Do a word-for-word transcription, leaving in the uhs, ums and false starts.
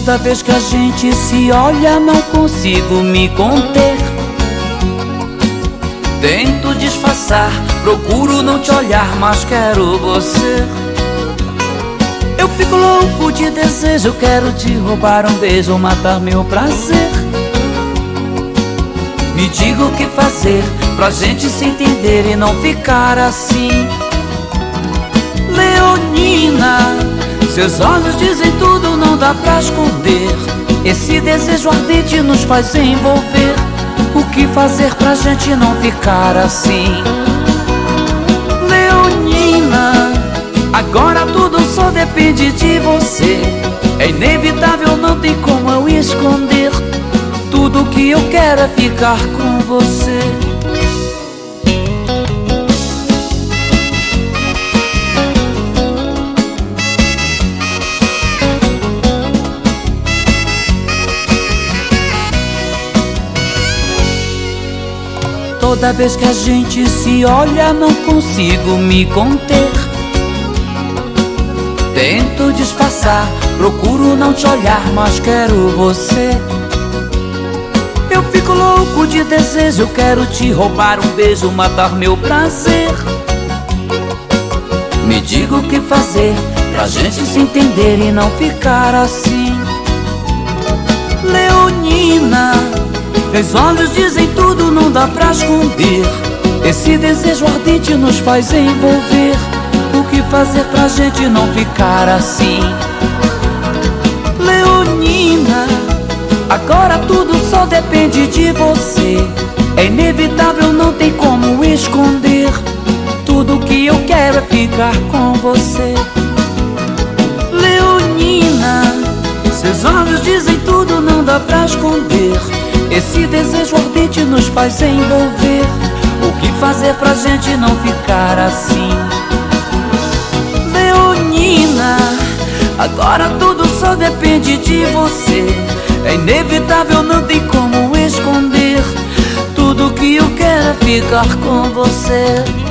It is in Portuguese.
Toda vez que a gente se olha não consigo me conter. Tento disfarçar, procuro não te olhar, mas quero você. Eu fico louco de desejo, quero te roubar um beijo, matar meu prazer. Me diga o que fazer pra gente se entender e não ficar assim. Leonina, seus olhos dizem tudo, não dá pra esconder. Esse desejo ardente nos faz envolver. O que fazer pra gente não ficar assim? Leonina, agora tudo só depende de você. É inevitável, não tem como eu esconder. Tudo que eu quero é ficar com você. Toda vez que a gente se olha não consigo me conter. Tento disfarçar, procuro não te olhar, mas quero você. Eu fico louco de desejo, quero te roubar um beijo, matar meu prazer. Me diga o que fazer pra gente se entender e não ficar assim. Leonina, meus olhos dizem tudo, não dá pra esconder. Esse desejo ardente nos faz envolver. O que fazer pra gente não ficar assim? Leonina, agora tudo só depende de você. É inevitável, não tem como esconder. Tudo que eu quero é ficar com você. Leonina, seus olhos dizem tudo, não dá pra esconder. Esse desejo ardente nos faz envolver. O que fazer pra gente não ficar assim? Leonina, agora tudo só depende de você. É inevitável, não tem como esconder. Tudo que eu quero é ficar com você.